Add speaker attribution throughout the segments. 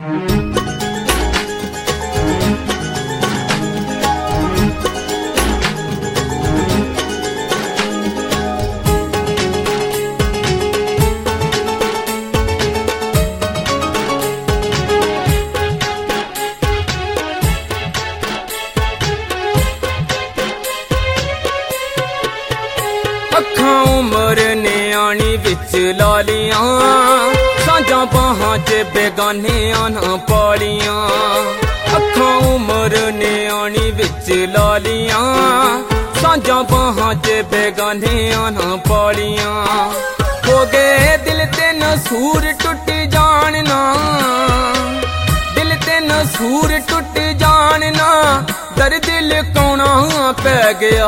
Speaker 1: ਅੱਖਾਂ ਉਮਰ ਨਿਆਣੀ ਵਿੱਚ ਲਾਲੀਆਂ, ਸਾਂਝਾਂ ਬਾਹਾਂ 'ਚ ਬੇਗਾਨਿਆਂ ਨਾ ਪਾਲੀਆਂ। ਅੱਖਾਂ ਉਮਰ ਨਿਆਣੀ ਵਿੱਚ ਲਾਲੀਆਂ, ਸਾਂਝਾਂ ਬਾਹਾਂ 'ਚ ਬੇਗਾਨਿਆਂ ਨਾ ਪਾਲੀਆਂ। ਹੋ ਗਏ ਦਿਲ ਤੇ ਨਸੂਰ ਟੁੱਟ ਜਾਣ ਨਾ, ਦਿਲ ਤੇ ਨਸੂਰ ਟੁੱਟ ਜਾਣ ਨਾ, ਦਰਦ ਲੁਕਾਉਣਾ ਪੈ ਗਿਆ।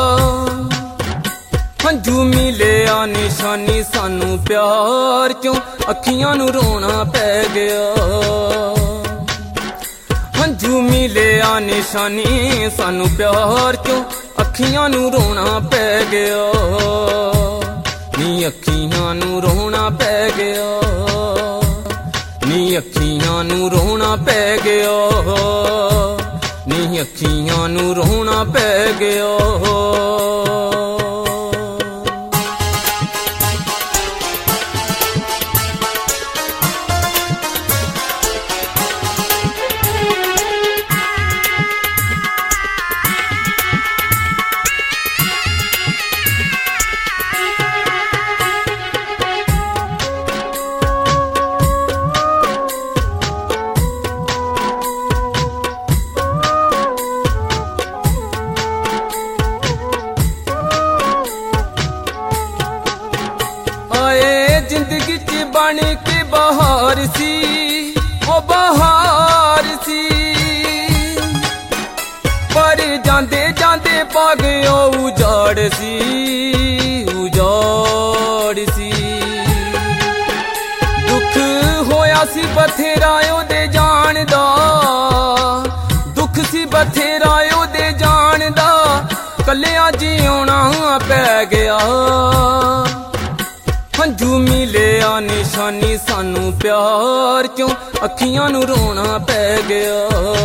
Speaker 1: ਹੰਝੂ ਮਿਲਿਆ ਨਿਸ਼ਾਨੀ ਸਾਨੂੰ ਪਿਆਰ ਚੋਂ, ਅੱਖੀਆਂ ਨੂੰ ਰੋਣਾ ਪੈ ਗਿਆ। ਹੰਝੂ ਮਿਲਿਆ ਨਿਸ਼ਾਨੀ ਸਾਨੂੰ ਪਿਆਰ ਚੋਂ, ਅੱਖੀਆਂ ਨੂੰ ਰੋਣਾ ਪੈ ਗਿਆ। ਨੀ ਅੱਖੀਆਂ ਨੂੰ ਰੋਣਾ ਪੈ ਗਿਆ, ਨੀ ਅੱਖੀਆਂ ਨੂੰ ਰੋਣਾ ਪੈ ਗਿਆ, ਨੀ ਅੱਖੀਆਂ ਨੂੰ ਰੋਣਾ ਪੈ ਗਿਆ। ਜ਼ਿੰਦਗੀ 'ਚ ਬਣ ਕੇ ਬਹਾਰ ਸੀ, ਉਹ ਬਹਾਰ ਸੀ, ਪਰ ਜਾਂਦੇ ਜਾਂਦੇ ਪਾ ਗਿਆ ਉਜਾੜ ਸੀ, ਉਜਾੜ ਸੀ। ਦੁੱਖ ਹੋਇਆ ਸੀ ਬਥੇਰਾ ਉਹਦੇ ਜਾਣ ਦਾ, ਦੁੱਖ ਸੀ ਬਥੇਰਾ ਉਹਦੇ ਜਾਣ ਦਾ, ਕੱਲਿਆਂ ਜਿਉਣਾ ਪੈ ਗਿਆ। ਹੰਝੂ ਮਿਲਿਆ ਨਿਸ਼ਾਨੀ ਸਾਨੂੰ ਪਿਆਰ ਚੋਂ, ਅੱਖੀਆਂ ਨੂੰ ਰੋਣਾ ਪੈ ਗਿਆ।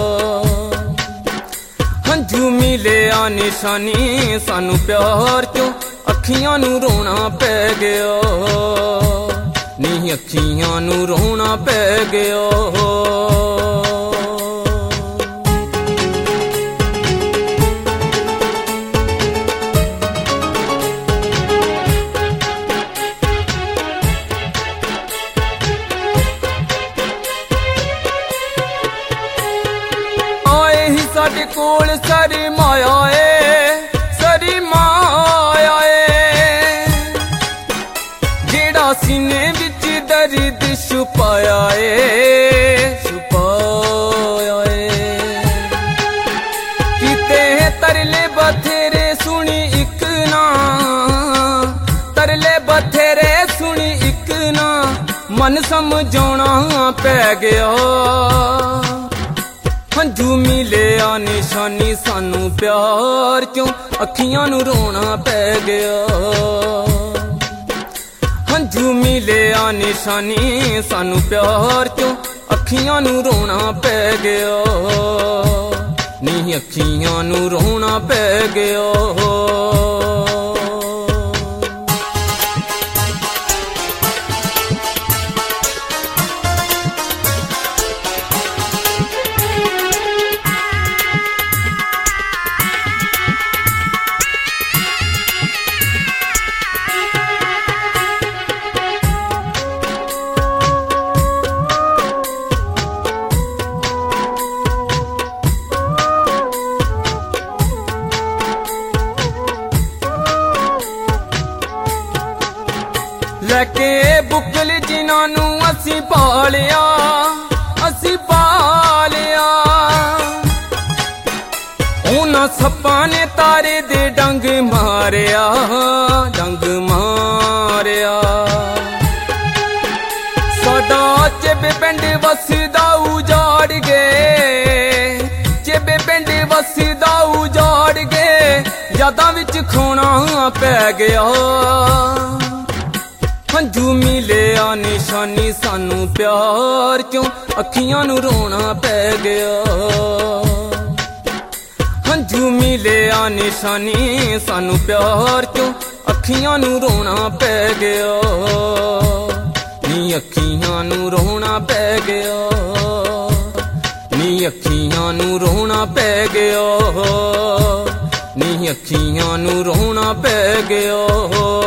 Speaker 1: ਹੰਝੂ ਮਿਲਿਆ ਨਿਸ਼ਾਨੀ ਸਾਨੂੰ ਪਿਆਰ ਚੋਂ, ਅੱਖੀਆਂ ਨੂੰ ਰੋਣਾ ਪੈ ਗਿਆ। ਨੀ ਅੱਖੀਆਂ ਨੂੰ ਰੋਣਾ ਪੈ ਗਿਆ। ਸਾਡੇ ਕੋਲ ਸਾਰੀ ਮਾਇਆ ਏ, ਸਾਰੀ ਮਾਇਆ ਏ, ਜਿਹੜਾ ਸੀਨੇ ਵਿੱਚ ਦਰਦ ਛੁਪਾਇਆ ਏ, ਛੁਪਾਇਆ ਏ। ਕਿਤੇ ਤਰਲੇ ਬਥੇਰੇ ਸੁਣੀ ਇੱਕ ਨਾ, ਤਰਲੇ ਬਥੇਰੇ ਸੁਣੀ ਇੱਕ ਨਾ, ਮਨ ਸਮਝਾਉਣਾ ਪੈ ਗਿਆ। ਹੰਝੂ ਮਿਲਿਆ ਨਿਸ਼ਾਨੀ ਸਾਨੂੰ ਪਿਆਰ ਚੋਂ, ਅੱਖੀਆਂ ਨੂੰ ਰੋਣਾ ਪੈ ਗਿਆ। ਹੰਝੂ ਮਿਲਿਆ ਨਿਸ਼ਾਨੀ ਸਾਨੂੰ ਪਿਆਰ ਚੋਂ, ਅੱਖੀਆਂ ਨੂੰ ਰੋਣਾ ਪੈ ਗਿਆ। ਨੀ ਅੱਖੀਆਂ ਨੂੰ ਰੋਣਾ ਪੈ ਗਿਆ। ਲੈ ਕੇ ਬੁੱਕਲ ਜਿਨ੍ਹਾਂ ਨੂੰ ਅਸੀਂ ਪਾਲਿਆ, ਅਸੀਂ ਪਾਲਿਆ, ਉਹਨਾਂ ਸੱਪਾਂ ਨੇ ਤਾਰੇ ਦੇ ਡੰਗ ਮਾਰਿਆ, ਡੰਗ ਮਾਰਿਆ। ਸਾਡਾ ਚੇਬੇ ਪਿੰਡ ਵਸਦਾ ਉਜਾੜ ਗਏ, ਚੇਬੇ ਪਿੰਡ ਵਸਦਾ ਉਜਾੜ ਗਏ, ਯਾਦਾਂ ਵਿੱਚ ਖੋਣਾ ਪੈ ਗਿਆ। ਹੰਝੂ ਮਿਲਿਆ ਨਿਸ਼ਾਨੀ ਸਾਨੂੰ ਪਿਆਰ ਕਿਉਂ ਅੱਖੀਆਂ ਨੂੰ ਰੋਣਾ ਪੈ ਗਿਆ ਹੰਝੂ ਮਿਲਿਆ ਨਿਸ਼ਾਨੀ ਸਾਨੂੰ ਪਿਆਰ ਕਿਉਂ ਅੱਖੀਆਂ ਨੂੰ ਰੋਣਾ ਪੈ ਗਿਆ ਨੀ ਅੱਖੀਆਂ ਨੂੰ ਰੋਣਾ ਪੈ ਗਿਆ ਨੀ ਅੱਖੀਆਂ ਨੂੰ ਰੋਣਾ ਪੈ ਗਿਆ ਨੀ ਅੱਖੀਆਂ ਨੂੰ ਰੋਣਾ ਪੈ ਗਿਆ